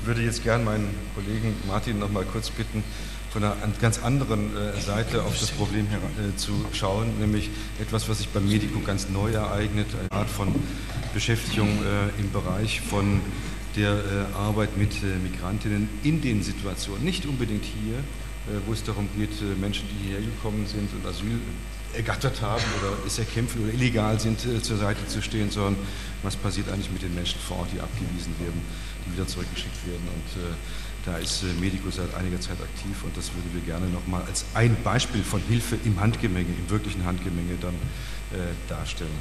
würde jetzt gern meinen Kollegen Martin noch mal kurz bitten, von einer ganz anderen Seite auf das Problem zu schauen, nämlich etwas, was sich beim Medico ganz neu ereignet, eine Art von Beschäftigung im Bereich von der Arbeit mit Migrantinnen in den Situationen, nicht unbedingt hier, wo es darum geht, Menschen, die hierher gekommen sind und Asyl ergattert haben oder es erkämpfen oder illegal sind, zur Seite zu stehen, sondern was passiert eigentlich mit den Menschen vor Ort, die abgewiesen werden, die wieder zurückgeschickt werden. Und da ist Medico seit einiger Zeit aktiv und das würden wir gerne nochmal als ein Beispiel von Hilfe im Handgemenge, im wirklichen Handgemenge dann darstellen.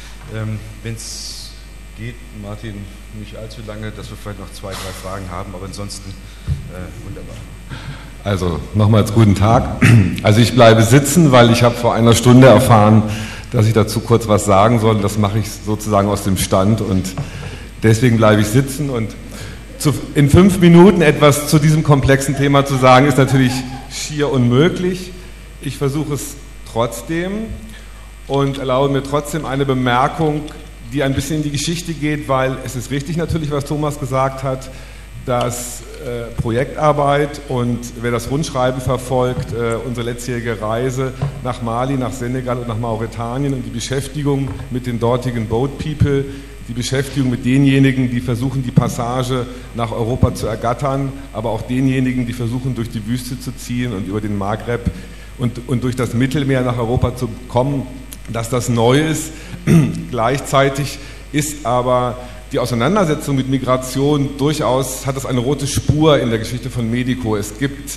Wenn es geht, Martin, nicht allzu lange, dass wir vielleicht noch 2, 3 Fragen haben, aber ansonsten wunderbar. Also nochmals guten Tag. Also ich bleibe sitzen, weil ich habe vor einer Stunde erfahren, dass ich dazu kurz was sagen soll. Das mache ich sozusagen aus dem Stand und deswegen bleibe ich sitzen. Und in 5 Minuten etwas zu diesem komplexen Thema zu sagen, ist natürlich schier unmöglich. Ich versuche es trotzdem und erlaube mir trotzdem eine Bemerkung, die ein bisschen in die Geschichte geht, weil es ist richtig natürlich, was Thomas gesagt hat, dass Projektarbeit und wer das Rundschreiben verfolgt, unsere letztjährige Reise nach Mali, nach Senegal und nach Mauretanien und die Beschäftigung mit den dortigen Boat People, die Beschäftigung mit denjenigen, die versuchen, die Passage nach Europa zu ergattern, aber auch denjenigen, die versuchen, durch die Wüste zu ziehen und über den Maghreb und durch das Mittelmeer nach Europa zu kommen, dass das neu ist. Gleichzeitig ist aber die Auseinandersetzung mit Migration durchaus, hat das eine rote Spur in der Geschichte von Medico. Es gibt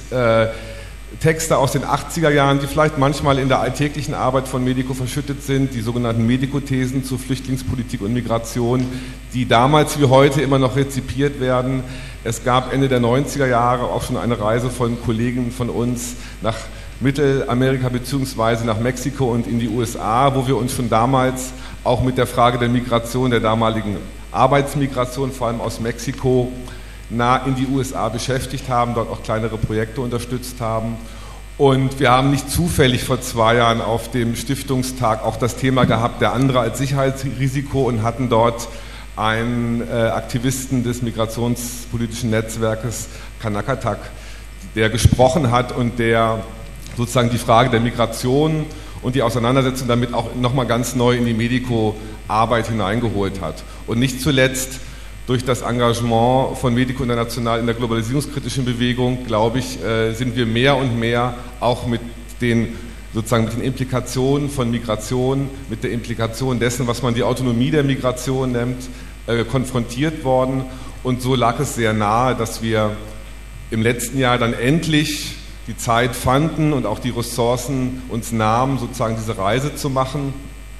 Texte aus den 80er Jahren, die vielleicht manchmal in der alltäglichen Arbeit von Medico verschüttet sind, die sogenannten Medico-Thesen zu Flüchtlingspolitik und Migration, die damals wie heute immer noch rezipiert werden. Es gab Ende der 90er Jahre auch schon eine Reise von Kollegen von uns nach Mittelamerika bzw. nach Mexiko und in die USA, wo wir uns schon damals auch mit der Frage der Migration, der damaligen Arbeitsmigration, vor allem aus Mexiko, nah in die USA beschäftigt haben, dort auch kleinere Projekte unterstützt haben. Und wir haben nicht zufällig vor 2 Jahren auf dem Stiftungstag auch das Thema gehabt, der andere als Sicherheitsrisiko, und hatten dort einen Aktivisten des migrationspolitischen Netzwerkes, Kanakatak, der gesprochen hat und der sozusagen die Frage der Migration und die Auseinandersetzung damit auch nochmal ganz neu in die Medico-Arbeit hineingeholt hat. Und nicht zuletzt durch das Engagement von Medico International in der globalisierungskritischen Bewegung, glaube ich, sind wir mehr und mehr auch mit den Implikationen von Migration, mit der Implikation dessen, was man die Autonomie der Migration nennt, konfrontiert worden. Und so lag es sehr nahe, dass wir im letzten Jahr dann endlich die Zeit fanden und auch die Ressourcen uns nahmen, sozusagen diese Reise zu machen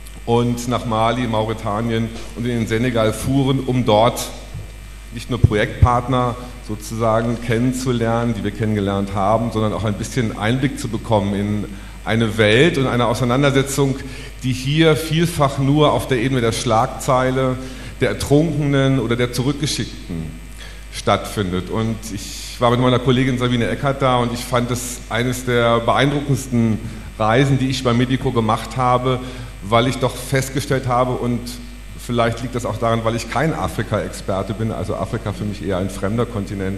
und nach Mali, Mauretanien und in den Senegal fuhren, um dort nicht nur Projektpartner sozusagen kennenzulernen, die wir kennengelernt haben, sondern auch ein bisschen Einblick zu bekommen in eine Welt und eine Auseinandersetzung, die hier vielfach nur auf der Ebene der Schlagzeile, der Ertrunkenen oder der Zurückgeschickten stattfindet. Und ich war mit meiner Kollegin Sabine Eckert da und ich fand es eines der beeindruckendsten Reisen, die ich bei Medico gemacht habe, weil ich doch festgestellt habe, und vielleicht liegt das auch daran, weil ich kein Afrika-Experte bin, also Afrika für mich eher ein fremder Kontinent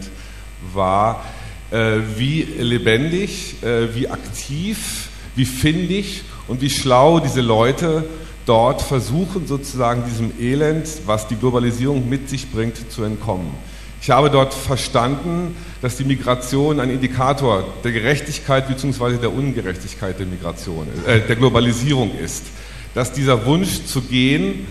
war, wie lebendig, wie aktiv, wie findig und wie schlau diese Leute dort versuchen, sozusagen diesem Elend, was die Globalisierung mit sich bringt, zu entkommen. Ich habe dort verstanden, dass die Migration ein Indikator der Gerechtigkeit bzw. der Ungerechtigkeit der Globalisierung ist. Dass dieser Wunsch zu gehen,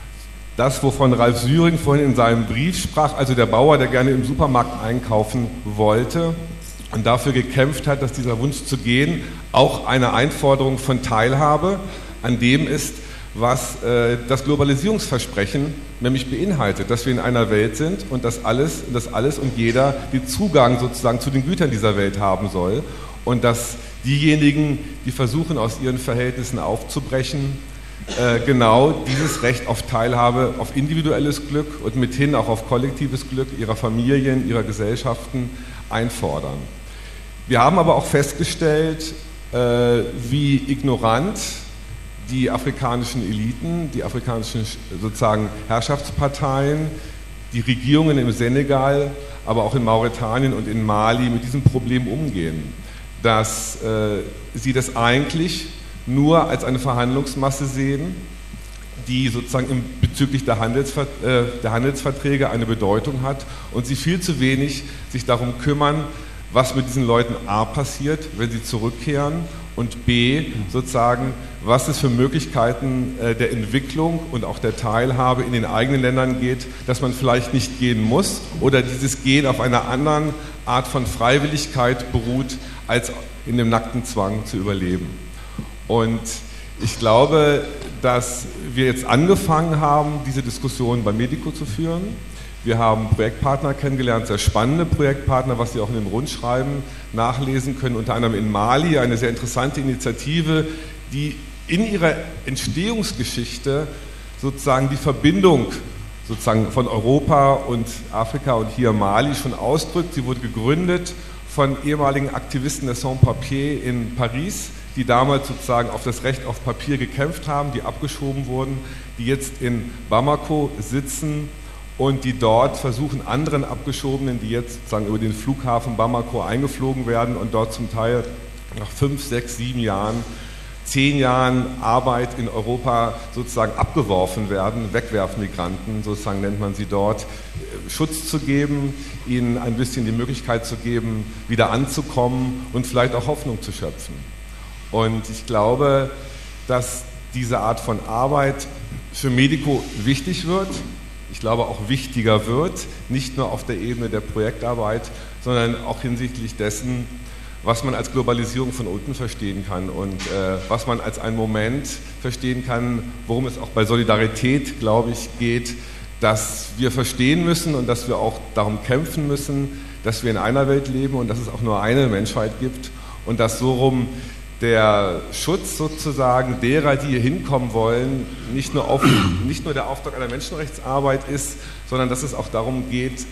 das, wovon Ralf Süring vorhin in seinem Brief sprach, also der Bauer, der gerne im Supermarkt einkaufen wollte und dafür gekämpft hat, dass dieser Wunsch zu gehen auch eine Einforderung von Teilhabe an dem ist, was das Globalisierungsversprechen nämlich beinhaltet, dass wir in einer Welt sind und dass alles und jeder den Zugang sozusagen zu den Gütern dieser Welt haben soll und dass diejenigen, die versuchen, aus ihren Verhältnissen aufzubrechen, genau dieses Recht auf Teilhabe, auf individuelles Glück und mithin auch auf kollektives Glück ihrer Familien, ihrer Gesellschaften einfordern. Wir haben aber auch festgestellt, wie ignorant die afrikanischen Eliten, die afrikanischen sozusagen Herrschaftsparteien, die Regierungen im Senegal, aber auch in Mauretanien und in Mali mit diesem Problem umgehen, dass sie das eigentlich nur als eine Verhandlungsmasse sehen, die sozusagen bezüglich der Handelsverträge eine Bedeutung hat und sie viel zu wenig sich darum kümmern, was mit diesen Leuten A passiert, wenn sie zurückkehren und B sozusagen, was es für Möglichkeiten der Entwicklung und auch der Teilhabe in den eigenen Ländern geht, dass man vielleicht nicht gehen muss oder dieses Gehen auf einer anderen Art von Freiwilligkeit beruht, als in dem nackten Zwang zu überleben. Und ich glaube, dass wir jetzt angefangen haben, diese Diskussion bei Medico zu führen. Wir haben Projektpartner kennengelernt, sehr spannende Projektpartner, was Sie auch in dem Rundschreiben nachlesen können, unter anderem in Mali, eine sehr interessante Initiative, die in ihrer Entstehungsgeschichte sozusagen die Verbindung sozusagen von Europa und Afrika und hier Mali schon ausdrückt. Sie wurde gegründet von ehemaligen Aktivisten der Sans-Papiers in Paris, die damals sozusagen auf das Recht auf Papier gekämpft haben, die abgeschoben wurden, die jetzt in Bamako sitzen und die dort versuchen, anderen Abgeschobenen, die jetzt sozusagen über den Flughafen Bamako eingeflogen werden und dort zum Teil nach 5, 6, 7 Jahren, 10 Jahren Arbeit in Europa sozusagen abgeworfen werden, Wegwerfmigranten, sozusagen nennt man sie dort, Schutz zu geben, ihnen ein bisschen die Möglichkeit zu geben, wieder anzukommen und vielleicht auch Hoffnung zu schöpfen. Und ich glaube, dass diese Art von Arbeit für Medico wichtig wird. Ich glaube auch wichtiger wird, nicht nur auf der Ebene der Projektarbeit, sondern auch hinsichtlich dessen, was man als Globalisierung von unten verstehen kann und was man als einen Moment verstehen kann, worum es auch bei Solidarität, glaube ich, geht, dass wir verstehen müssen und dass wir auch darum kämpfen müssen, dass wir in einer Welt leben und dass es auch nur eine Menschheit gibt und dass so rum der Schutz sozusagen derer, die hier hinkommen wollen, nicht nur der Auftrag einer Menschenrechtsarbeit ist, sondern dass es auch darum geht,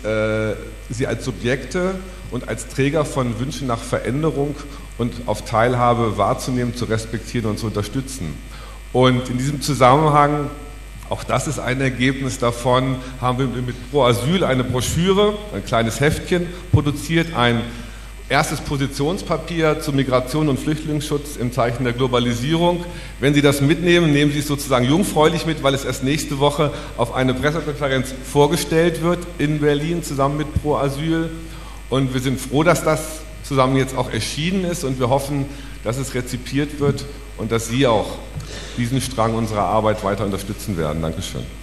sie als Subjekte und als Träger von Wünschen nach Veränderung und auf Teilhabe wahrzunehmen, zu respektieren und zu unterstützen. Und in diesem Zusammenhang, auch das ist ein Ergebnis davon, haben wir mit Pro Asyl eine Broschüre, ein kleines Heftchen produziert, ein erstes Positionspapier zu Migration und Flüchtlingsschutz im Zeichen der Globalisierung. Wenn Sie das mitnehmen, nehmen Sie es sozusagen jungfräulich mit, weil es erst nächste Woche auf eine Pressekonferenz vorgestellt wird in Berlin zusammen mit Pro Asyl. Und wir sind froh, dass das zusammen jetzt auch erschienen ist und wir hoffen, dass es rezipiert wird und dass Sie auch diesen Strang unserer Arbeit weiter unterstützen werden. Dankeschön.